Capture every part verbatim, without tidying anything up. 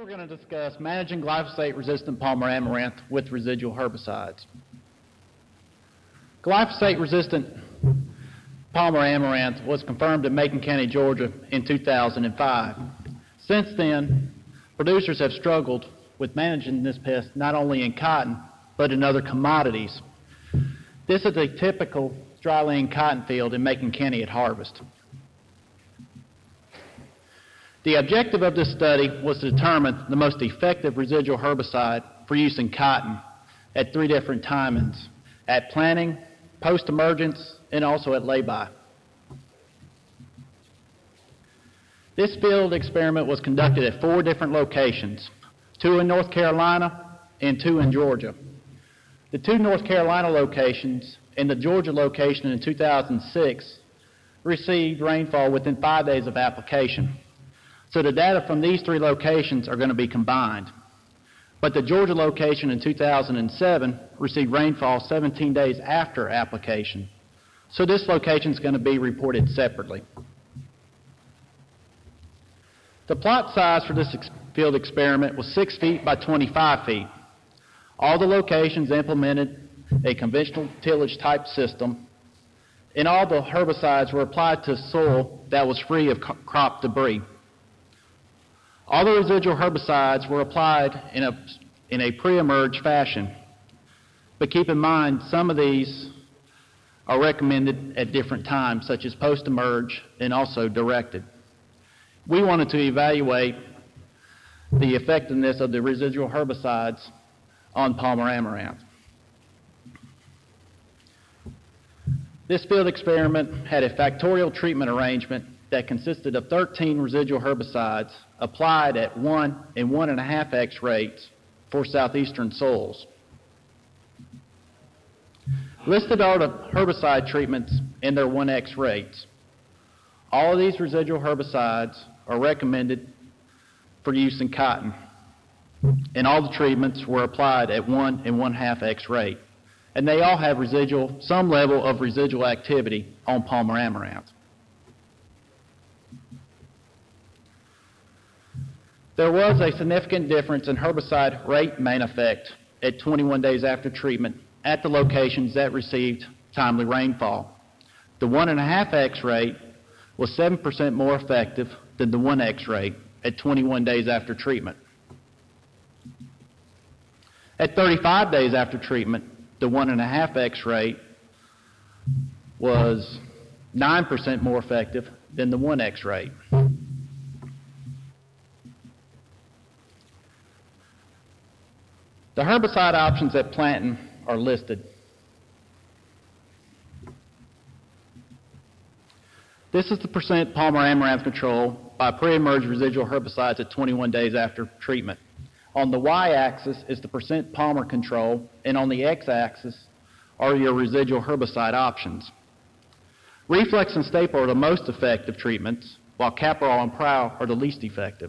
we're going to discuss managing glyphosate-resistant Palmer amaranth with residual herbicides. Glyphosate-resistant Palmer amaranth was confirmed in Macon County, Georgia in two thousand five. Since then, producers have struggled with managing this pest not only in cotton, but in other commodities. This is a typical dry-laying cotton field in Macon County at harvest. The objective of this study was to determine the most effective residual herbicide for use in cotton at three different timings: at planting, post-emergence, and also at lay-by. This field experiment was conducted at four different locations, two in North Carolina and two in Georgia. The two North Carolina locations and the Georgia location in two thousand six received rainfall within five days of application. So the data from these three locations are going to be combined. But the Georgia location in two thousand seven received rainfall seventeen days after application. So this location is going to be reported separately. The plot size for this ex- field experiment was six feet by twenty-five feet. All the locations implemented a conventional tillage type system, and all the herbicides were applied to soil that was free of co- crop debris. All the residual herbicides were applied in a, in a pre-emerge fashion. But keep in mind, some of these are recommended at different times, such as post-emerge and also directed. We wanted to evaluate the effectiveness of the residual herbicides on Palmer amaranth. This field experiment had a factorial treatment arrangement that consisted of thirteen residual herbicides applied at one and one and a half X rates for southeastern soils. Listed are the herbicide treatments and their one X rates. All of these residual herbicides are recommended for use in cotton, and all the treatments were applied at one and one half X rate. And they all have residual, some level of residual activity on Palmer amaranth. There was a significant difference in herbicide rate main effect at twenty-one days after treatment at the locations that received timely rainfall. The one and a half X rate was seven percent more effective than the one X rate at twenty-one days after treatment. At thirty-five days after treatment, the one and a half X rate was nine percent more effective than the one X rate. The herbicide options at planting are listed. This is the percent Palmer amaranth control by pre-emerged residual herbicides at twenty-one days after treatment. On the y-axis is the percent Palmer control, and on the x-axis are your residual herbicide options. Reflex and Staple are the most effective treatments, while Caparol and Prowl are the least effective.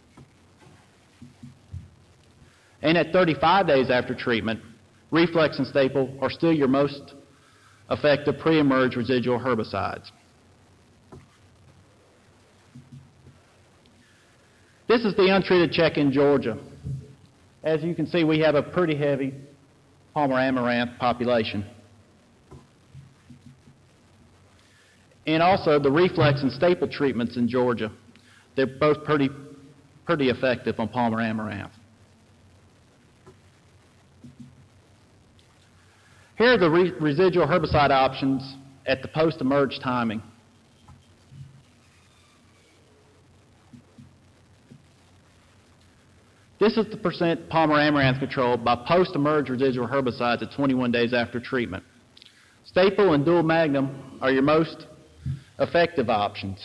And at thirty-five days after treatment, Reflex and Staple are still your most effective pre-emerge residual herbicides. This is the untreated check in Georgia. As you can see, we have a pretty heavy Palmer amaranth population. And also the Reflex and Staple treatments in Georgia. They're both pretty, pretty effective on Palmer amaranth. Here are the re residual herbicide options at the post-emerge timing. This is the percent Palmer amaranth control by post-emerge residual herbicides at twenty-one days after treatment. Staple and Dual Magnum are your most effective options.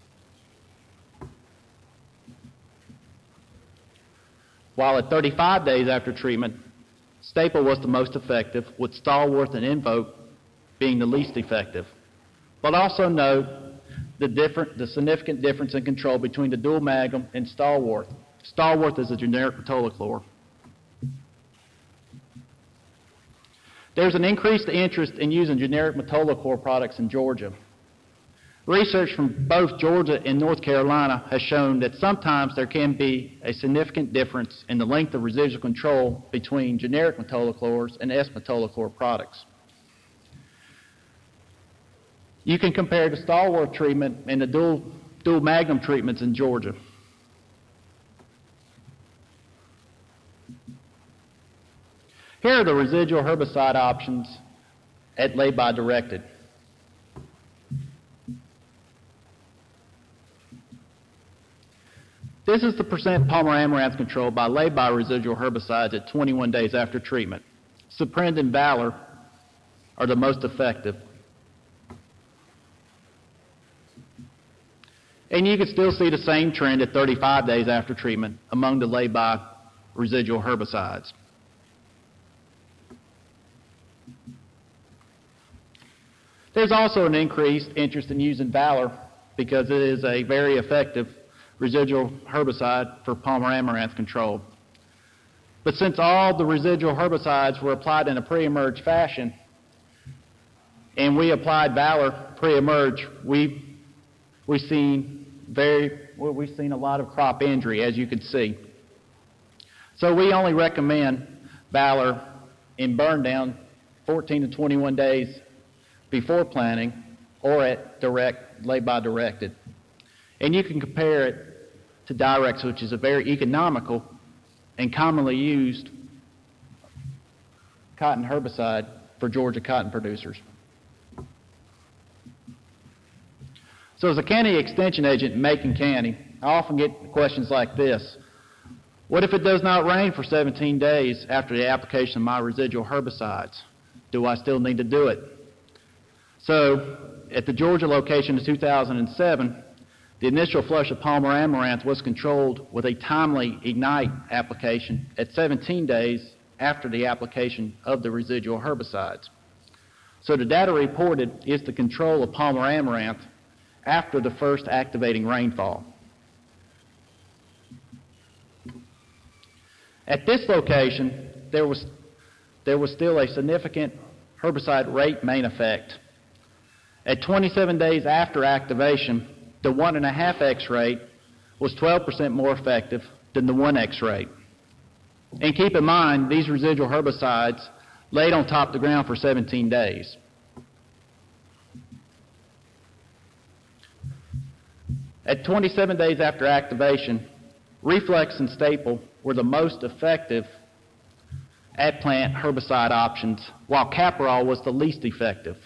While at thirty-five days after treatment, Staple was the most effective, with Stalworth and Invoke being the least effective. But also note the, different, the significant difference in control between the Dual Magnum and Stalworth. Stalworth is a generic metolachlor. There's an increased interest in using generic metolachlor products in Georgia. Research from both Georgia and North Carolina has shown that sometimes there can be a significant difference in the length of residual control between generic metolachlors and S-metolachlor products. You can compare the Stallworth treatment and the dual, dual magnum treatments in Georgia. Here are the residual herbicide options at lay-by directed. This is the percent Palmer amaranth control by lay-by residual herbicides at twenty-one days after treatment. Supprend and Valor are the most effective. And you can still see the same trend at thirty-five days after treatment among the lay-by residual herbicides. There's also an increased interest in using Valor because it is a very effective residual herbicide for Palmer amaranth control. But since all the residual herbicides were applied in a pre-emerge fashion, and we applied Valor pre-emerge, we we've seen very well, we've seen a lot of crop injury, as you can see. So we only recommend Valor in burn down fourteen to twenty-one days before planting or at direct lay-by directed. And you can compare it to Direx, which is a very economical and commonly used cotton herbicide for Georgia cotton producers. So as a county extension agent in Macon County, I often get questions like this. What if it does not rain for seventeen days after the application of my residual herbicides? Do I still need to do it? So at the Georgia location in two thousand seven, the initial flush of Palmer amaranth was controlled with a timely Ignite application at seventeen days after the application of the residual herbicides. So the data reported is the control of Palmer amaranth after the first activating rainfall. At this location, there was, there was still a significant herbicide rate main effect. At twenty-seven days after activation, the one point five X rate was twelve percent more effective than the one X rate. And keep in mind, these residual herbicides laid on top of the ground for seventeen days. At twenty-seven days after activation, Reflex and Staple were the most effective at-plant herbicide options, while Caparol was the least effective.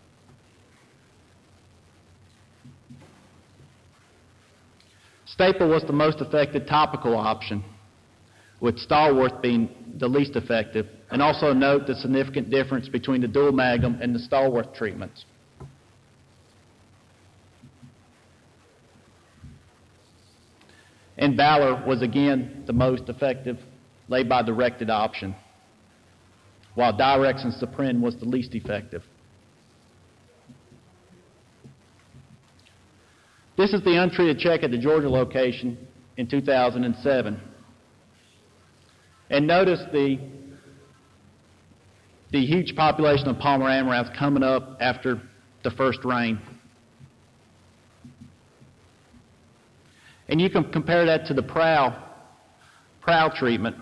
Staple was the most effective topical option, with Stallworth being the least effective. And also note the significant difference between the dual magnum and the Stallworth treatments. And Valor was again the most effective lay-by directed option, while Direx and Supprend was the least effective. This is the untreated check at the Georgia location in two thousand seven. And notice the, the huge population of Palmer amaranth coming up after the first rain. And you can compare that to the Prowl, Prowl treatment.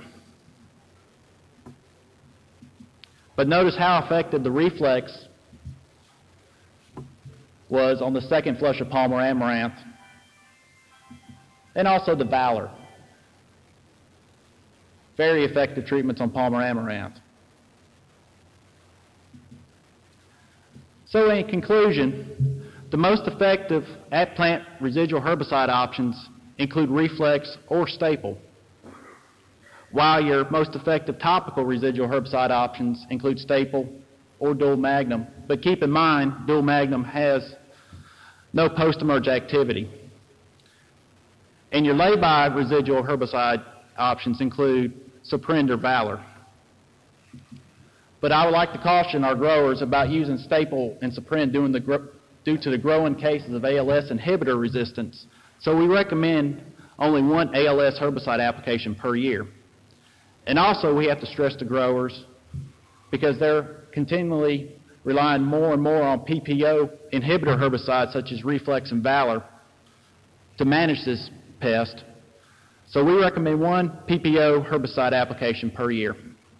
But notice how effective the Reflex was on the second flush of Palmer amaranth, and also the Valor. Very effective treatments on Palmer amaranth. So in conclusion, the most effective at-plant residual herbicide options include Reflex or Staple, while your most effective topical residual herbicide options include Staple or Dual Magnum. But keep in mind, Dual Magnum has no post-emerge activity. And your lay-by residual herbicide options include Supprend or Valor. But I would like to caution our growers about using Staple and Supprend due, the, due to the growing cases of A L S inhibitor resistance. So we recommend only one A L S herbicide application per year. And also we have to stress to growers, because they're continually relying more and more on P P O inhibitor herbicides such as Reflex and Valor to manage this pest. So we recommend one P P O herbicide application per year.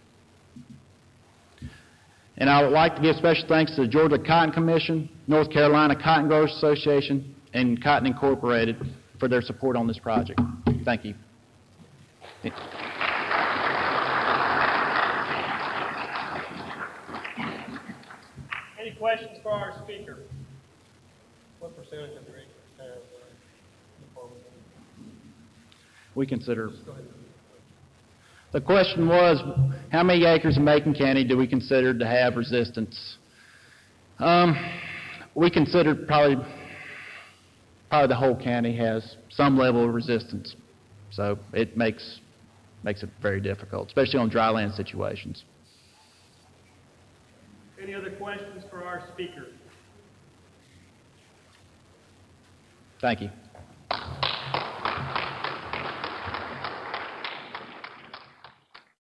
And I would like to give special thanks to the Georgia Cotton Commission, North Carolina Cotton Growers Association, and Cotton Incorporated for their support on this project. Thank you. Any questions for our speaker? What percentage of your acres have uh, We consider. The question was, how many acres in Macon County do we consider to have resistance? Um, we consider probably, probably the whole county has some level of resistance. So it makes, makes it very difficult, especially on dry land situations. Any other questions for our speaker? Thank you.